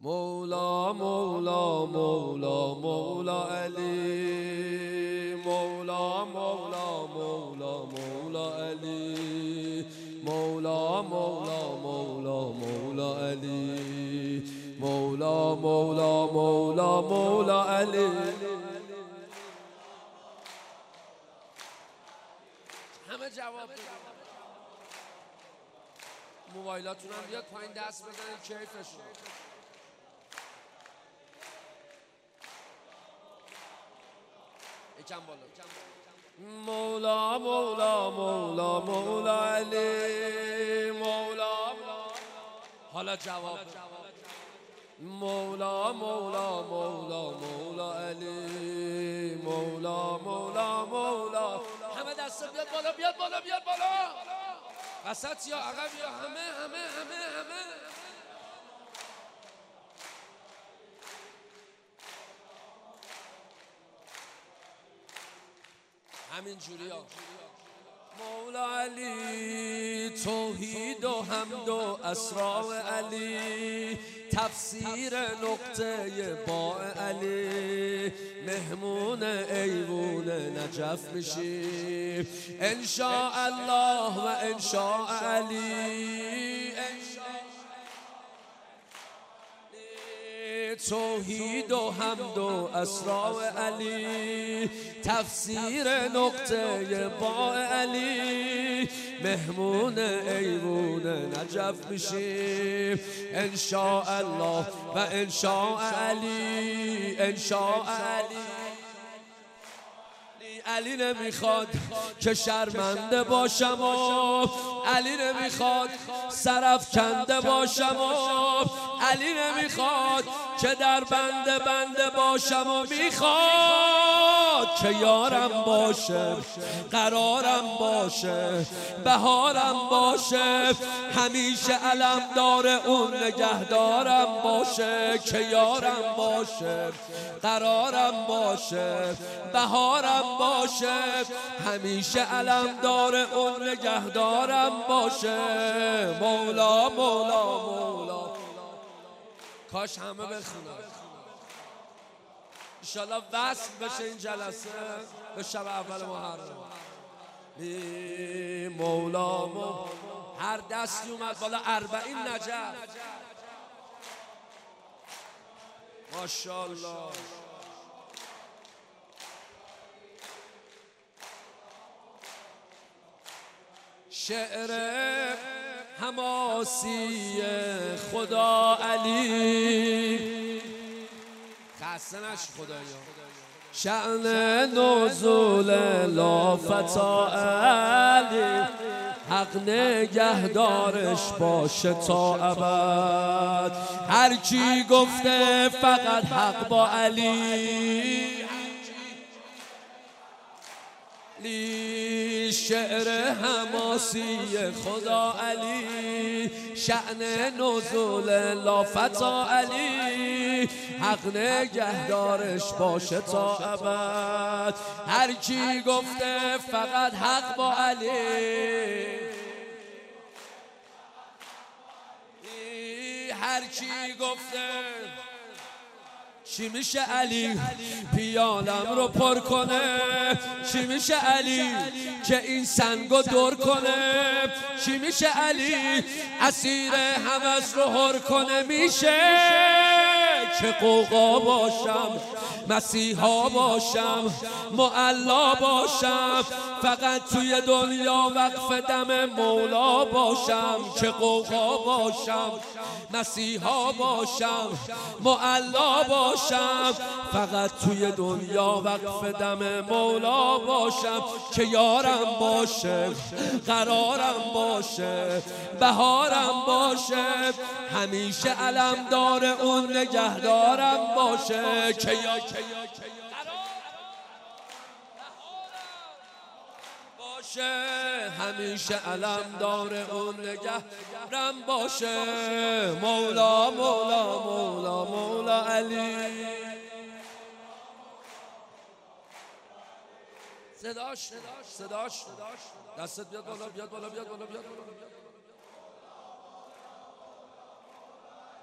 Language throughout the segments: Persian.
مولا مولا مولا مولا علی، مولا مولا مولا مولا علی، مولا مولا مولا مولا علی، مولا مولا مولا مولا علی. همه جواب بدید. موبایلاتون هم بیاد پایین دست بزنید کیفشون. یکم بالا. مولا مولا مولا مولا علی، مولا. حالا جواب. مولا مولا مولا مولا علی، مولا مولا مولا. همه دست بیاد بالا، بیاد بالا، بیاد بالا. وسط یا عقب یا همه. همین جوری ها. مولا علی، توحید و حمد و اسرار علی، تفسیر نقطه با علی، مهمون ایوون نجف میشیم انشاءالله و انشاء علی. توحید و حمد و اسرار علی، تفسیر نقطه با علی، مهمون ایوون نجف میشیم انشاءالله و انشاء علی. انشاء علی. علی نمیخواد که شرمنده باشم و علی نمیخواد سرافکنده باشم و علی نمیخواد که در بنده باشم و میخواد که یارم باشه، قرارم باشه، بهارم باشه، همیشه علمدار اون نگهدارم باشه، که یارم باشه، قرارم باشه، بهارم باشه، همیشه علمدار اون نگهدارم باشه. مولا مولا مولا. کاش همه بخونن انشالله وصل بشه این جلسه به شب اول محرم. مولا مولا. هر دستی اومد بالا 40 نجف. ماشاءالله. شعر حماسی خدا علی، خسته نش خدایا. شأن نزول لافتا علی، حق نگهدارش باشه تا ابد. هر کی گفته فقط حق با علی، شعر حماسی خدا علی، شأن نزول لافتا علی، حق نگهدارش باشه تا ابد. هر کی گفته فقط حق با علی، هر کی گفته چی میشه علی پیالم رو پر کنه، چی میشه علی که این سنگو دور کنه، چی میشه علی اسیر همز رو هر کنه، میشه که قوقا باشم، مسیحا باشم، معلا باشم، فقط توی دنیا وقف دم مولا باشم، که قوقا باشم، مسیحا باشم، معلا باشم، فقط توی دنیا وقف دم مولا باشم، که یارم باشه، قرارم باشه، بهارم باشه، همیشه علمدار اون نگهدارم باشه، که همیشه علمدار اون نگهدارم باشه. مولا مولا مولا مولا علی. صداش دستت بیاد بالا، بیاد بالا، بیاد بالا، بیاد بالا.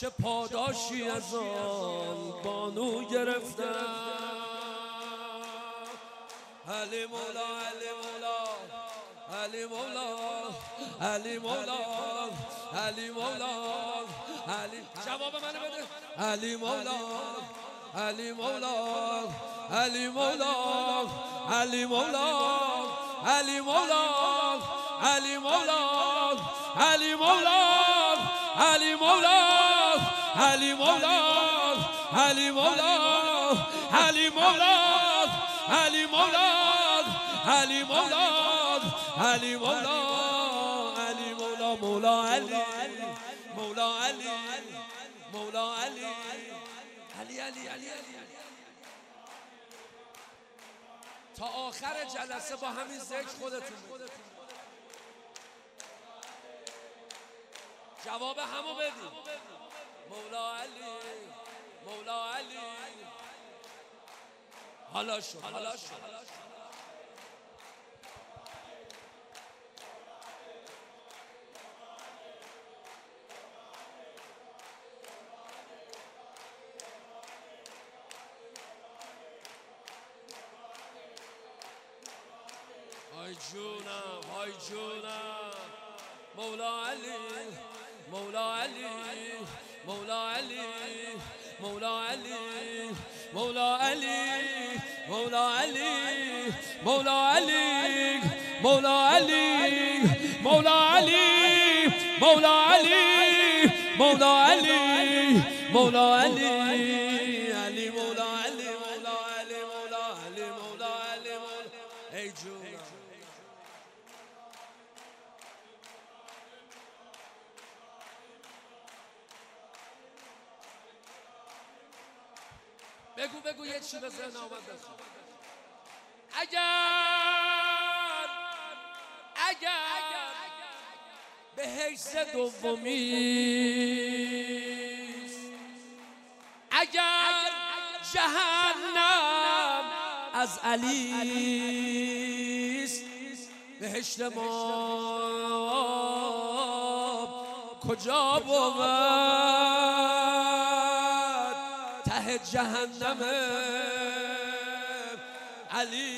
چه پاداشی از آن بانو گرفتم. علی مولا علی مولا علی مولا علی مولا علی مولا علی جواب منو بده. علی مولا علی مولا علی مولا علی مولا علی مولا علی مولا علی مولا علی مولا علی مولا علی مولا علی مولا علی مولا علی مولا علی مولا علی مولا مولا علی مولا علی مولا علی علی علی علی تا آخر جلسه با همین ذکر خودتون جواب همو بدید. مولا علی مولا علی حالا شد حالا شد. های جونم های جونم مولا علی مولا علی مولا علی مولا علی مولا علی مولا علی مولا علی مولا علی مولا علی مولا علی مولا علی مولا علی علی مولا علی مولا علی مولا علی مولا علی مولا ای جونم. بگو یه چی به ذهن آمد بخوام. اگر به حیث دومیست، اگر جهنم از علیست، بهشت ما کجا بود؟ ته جهنم علی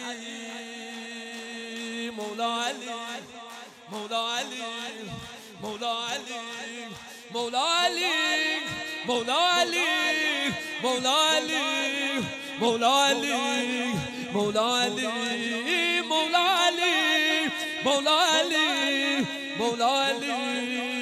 مولا علی مولا علی مولا علی مولا علی مولا علی مولا علی مولا علی مولا علی مولا علی مولا علی مولا علی